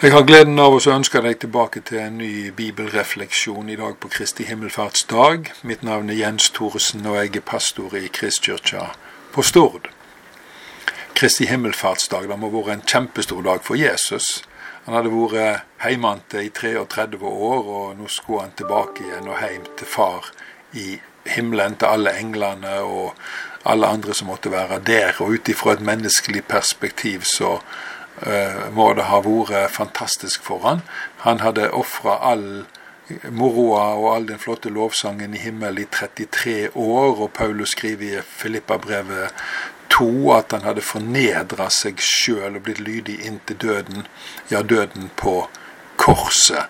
Jeg har gleden av å ønske deg tilbake til en ny bibelrefleksjon i dag på Kristi himmelfartsdag. Mitt navn er Jens Thoresen, og jeg er pastor i Kristkirka på Stord. Kristi himmelfartsdag, det må ha vært en kjempestor dag for Jesus. Han hadde vært heimante i 33 år, og nå skulle han tilbake igjen og heim til far i himmelen, til alle englene og alle andre som måtte være der. Og utifra et menneskelig perspektiv så må det ha vært fantastisk for han. Han hadde offret all moroa og all den flotte lovsangen i himmel i 33 år, og Paulus skriver i Filippa-brevet 2 at han hadde fornedret seg selv og blitt lydig inntil døden, ja, døden på korset.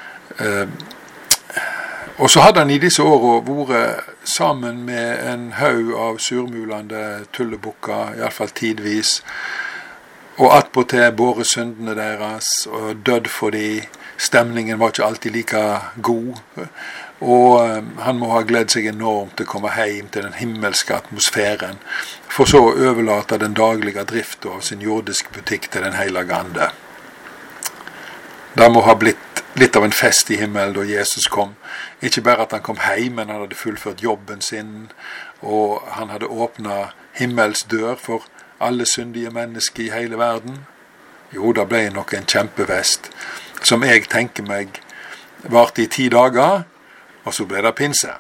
Og så hadde han i disse årene vært sammen med en haug av surmulende tullebukker, i alle fall tidvis, og attpåtil båret syndene deres, og dødd for de. Stemningen var ikke alltid like god, og han må ha gledet seg enormt til å komme hjem til den himmelske atmosfæren, for så å overlate den daglige driften av sin jordiske butikk til den hellige ande. Det må ha blitt litt av en fest i himmelen da Jesus kom. Ikke bare at han kom hjem, men han hadde fullført jobben sin, og han hadde åpnet himmels dør for alle syndige mennesker i hele verden. Jo, det ble nok en kjempevest, som jeg tenker meg varte i 10 dager, og så ble det pinse.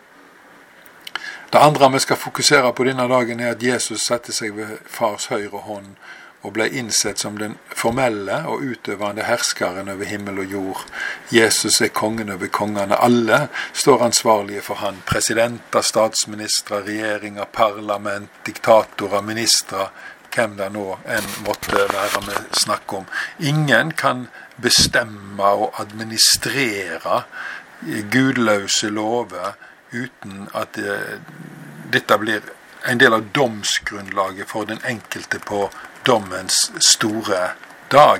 Det andre vi skal fokusere på denne dagen er at Jesus satte seg ved fars høyre hånd og ble innsett som den formelle og utøvende herskeren over himmel og jord. Jesus er kongen over kongene. Alle står ansvarlige for han. Presidenter, statsministre, regjeringer, parlament, diktatorer, ministre, hvem det nå enn måtte være med snakk om. Ingen kan bestemme og administrere gudløse lover uten at dette blir en del av domsgrunnlaget for den enkelte på dommens store dag.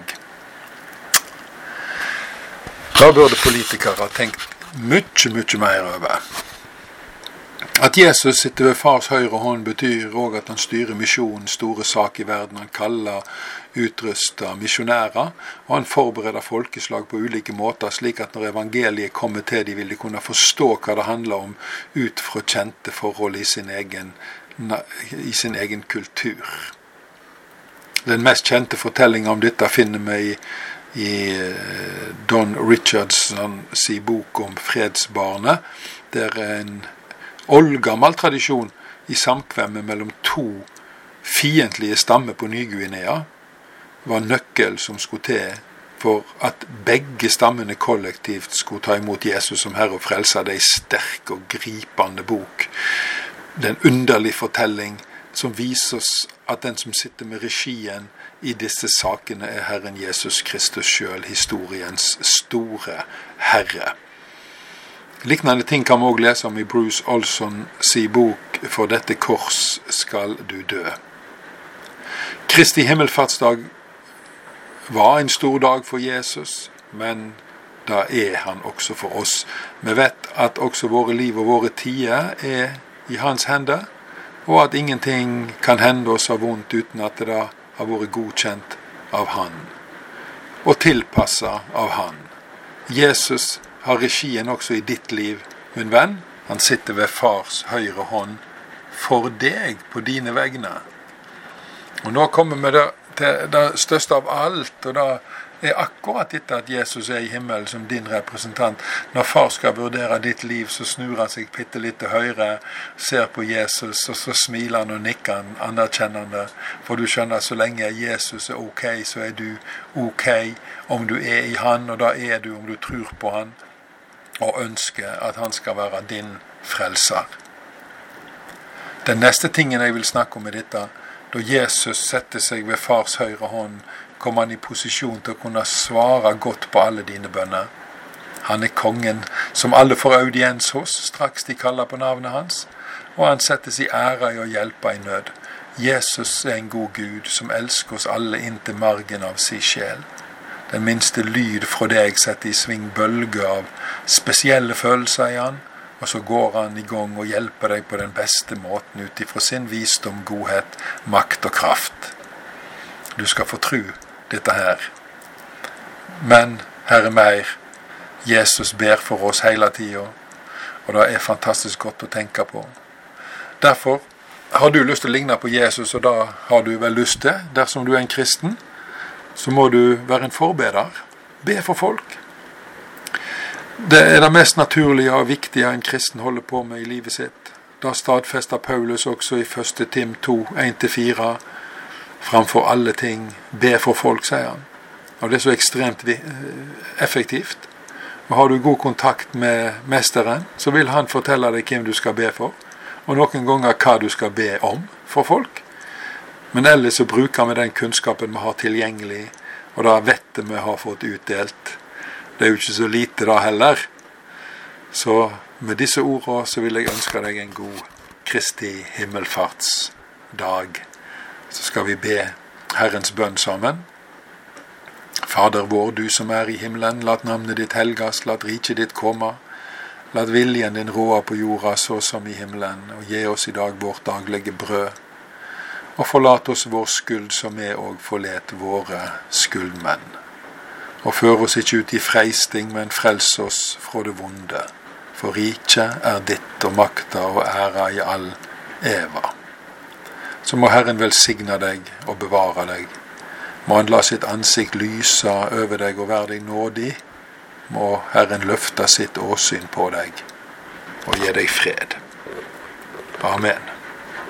Da burde politikere ha tenkt mye mer over. At Jesus sitter ved fars høyre hånd betyr også at han styrer misjonens store sak i verden. Han kaller utruster misjonærer, og han forbereder folkeslag på ulike måter, slik at når evangeliet kommer til, de vil de kunne forstå hva det handler om ut fra kjente forhold i sin egen kultur. Den mest kjente fortellingen om dette finner vi i Don Richardson sin bok om fredsbarnet. Det er en oldgammel tradisjon i samkvemmet mellom 2 fiendtlige stammer på Ny-Guinea var nøkkel som skulle til for at begge stammene kollektivt skulle ta imot Jesus som Herre og Frelser. Det er en sterk og gripende bok. Det er en underlig fortelling som viser oss at den som sitter med regien i disse sakene er Herren Jesus Kristus selv, historiens store Herre. Liknende ting kan vi også lese om i Bruce Olson sin bok «For dette kors skal du dø». Kristi himmelfartsdag var en stor dag for Jesus, men da er han også for oss. Vi vet at også våre liv og våre tider er i hans hender, og at ingenting kan hende oss av vondt uten at det har vært godkjent av han, og tilpasset av han. Jesus har regien også i ditt liv, min venn. Han sitter ved fars høyre hånd for deg på dine vegne. Og nå kommer vi til det største av alt, og det er akkurat dette at Jesus er i himmelen som din representant. Når far skal vurdere ditt liv, så snur han seg bitte litt til høyre, ser på Jesus, og så smiler han og nikker han anerkjennende. For du skjønner, så lenge Jesus er ok, så er du ok. Om du er i han, og da er du om du tror på han, og ønsker at han skal være din frelser. Den neste tingen jeg vil snakke om er dette. Da Jesus setter seg ved fars høyre hånd, kom han i posisjon til å kunne svare godt på alle dine bønner. Han er kongen som alle får audiens hos, straks de kaller på navnet hans, og han settes i ære i å hjelpe i nød. Jesus er en god Gud som elsker oss alle inntil margen av sin sjel. Den minste lyd fra deg setter i sving bølge av spesielle følelser i han, og så går han i gang og hjelper deg på den beste måten ut ifra sin visdom, godhet, makt og kraft. Du skal få tro dette her. Men Herre mer, Jesus ber for oss hele tiden, og det er fantastisk godt å tenke på. Derfor har du lyst til å ligne på Jesus, og da har du vel lyst til, dersom du er en kristen, så må du være en forbeder. Be for folk. Det er det mest naturlige og viktige en kristen holder på med i livet sitt. Da stadfester Paulus også i 1. Tim 2, 1-4, framfor alle ting, be for folk, sier han. Og det er så ekstremt effektivt. Og har du god kontakt med mesteren, så vil han fortelle deg hvem du skal be for, og noen ganger hva du skal be om for folk. Men ellers så bruker vi den kunnskapen vi har tilgjengelig, og da vettet vi har fått utdelt. Det er jo ikke så lite da heller. Så med disse ordene så vil jeg ønske deg en god Kristi himmelfartsdag. Så skal vi be Herrens bønn sammen. Fader vår, du som er i himmelen, lat navnet ditt helgas, lat riket ditt komme. Lat viljen din råde på jorda så som i himmelen, og gi oss i dag vårt daglige brød. Og forlat oss vår skyld som vi og forlet våre skyldmenn. Og før oss ikke ut i freisting, men frels oss fra det vonde. For riket er ditt, og makta og æra i all eva. Så må Herren velsigne deg og bevare deg. Må han la sitt ansikt lyse over deg og være deg nådig. Må Herren løfte sitt åsyn på deg og gi deg fred. Amen.